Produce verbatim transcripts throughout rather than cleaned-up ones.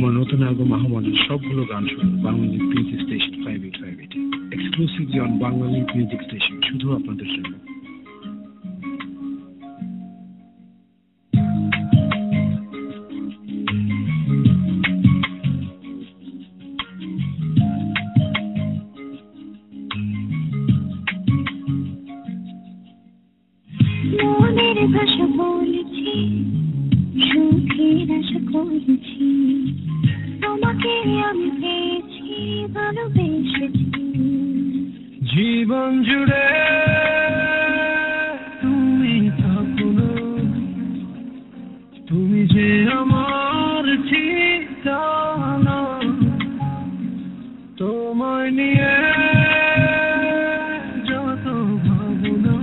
আমার নতুন অ্যালবাম আহ্বানের সবগুলো গান শুনুন Banglali music station five eight five eight exclusively on Banglali music station, শুধু আপনাদের জন্য। মনের ভাষা বলেছি, সুখের আশা করেছি, তোমাকে আমি পেয়েছি, ভালোবেসেছি। জীবন জুড়ে তুমি থাকো না, তুমি যে আমার ঠিকানা, তোমায় নিয়ে যত ভাবনা,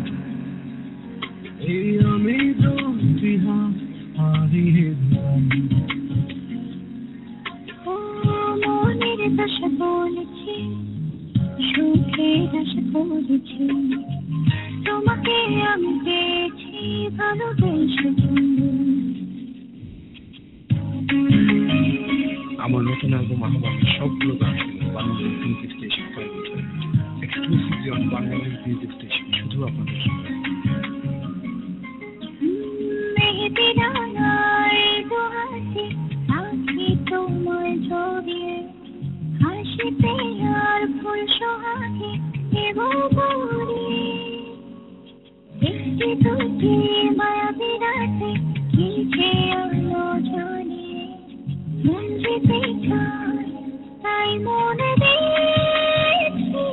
এই আমি তো হারিয়ে দিলাম। ও মনের ভাষা বলেছি, সুখের আশা করেছি, তোমাকে আমি পেয়েছি, ভালোবেসেছি। আমার নতুন অ্যালবাম আহ্বানের সবগুলো গান শুনুন Banglali music station five eight five exclusively on Banglali music station, শুধু আপনাদের জন্য। মেহেদি রাঙায় দোহাতে আঁখি তোমায় জড়িয়ে, হাসিতে আর ফুল সোহাগে দেব ভরিয়ে, একটি দুটি মায়াবী রাতে কি যে আলো জ্বালিয়ে, মন যেতে চায় তাই মনে দিয়েছি।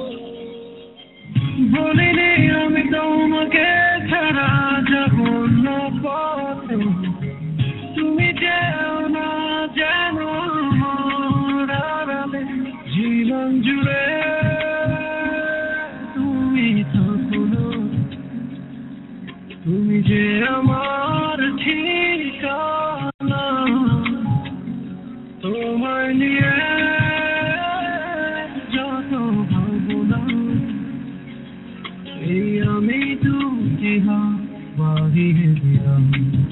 বলিনি আমি তোমাকে ছাড়া যাব না পথে, তুমি যেও না যেন আমার আড়ালে। জীবন জুড়ে তুমি থাকো না, তুমি যে আমার ঠিকানা, তোমায় নিয়ে যত ভাবনা, এই আমি দুটি হাত বাড়িয়ে দিলাম।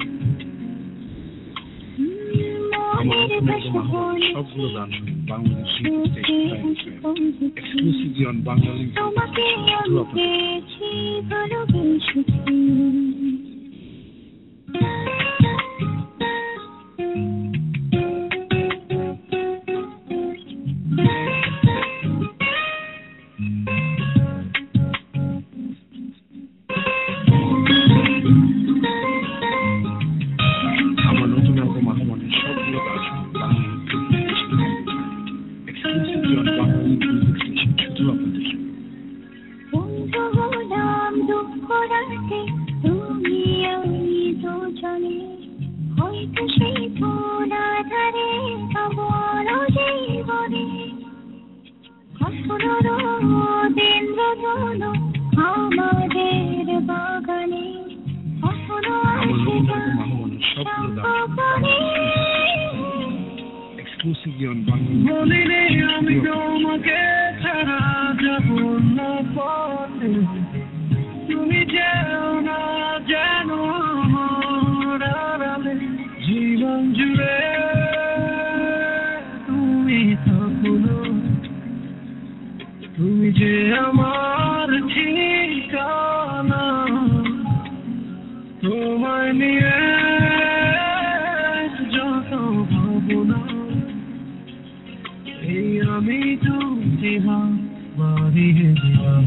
আমার নতুন অ্যালবাম আহ্বানের সবগুলো গান শুনুন Banglali music station five eight five exclusively on Banglali music তোমাকে স্টেশন, আমি শুধু আপনাদের জন্য। পেয়েছি, ভালোবেসেছি। আমার নতুন অ্যালবাম আহ্বানের সবগুলো গান শুনুন Banglali music station exclusively on Banglali music station, শুধু আপনাদের জন্য। বন্ধু হলাম দুঃখ রাতে, তুমি আমি দুজনে, হয়তো সেই ফুল আধারে আমার জীবনে, কখনো রোদেন্দ্র ধনু আমাদের বাগানে, কখনো আমার আসে নতুন অ্যালবাম আহ্বানের সবগুলো গান শুনুন বাংলালি এক্সক্লুসিভলি অন বাংলালি বলিনি আমি তোমাকে ছাড়া যাব না পথে, তুমি যেও না যেন আমার আড়ালে। জীবন জুড়ে তুমি থাকো না, তুমি যে আমার ঠিকানা, তোমায় নিয়ে যত ভাবনা, এই আমি দুটি হাত বাড়িয়ে দিলাম।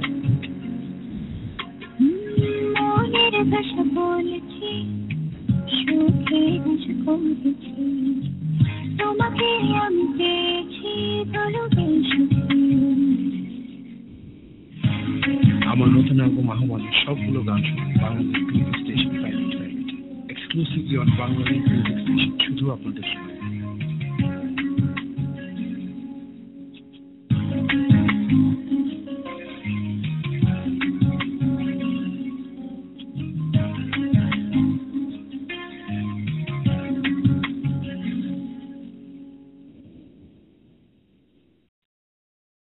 মনের ভাষা বলেছি, সুখের আশা করেছি, তোমাকে আমি পেয়েছি, ভালোবেসেছি। আমার নতুন অ্যালবাম আহ্বানের সবগুলো গান শুনুন Banglali music station five eight five exclusively on Banglali music station, শুধু আপনাদের জন্য।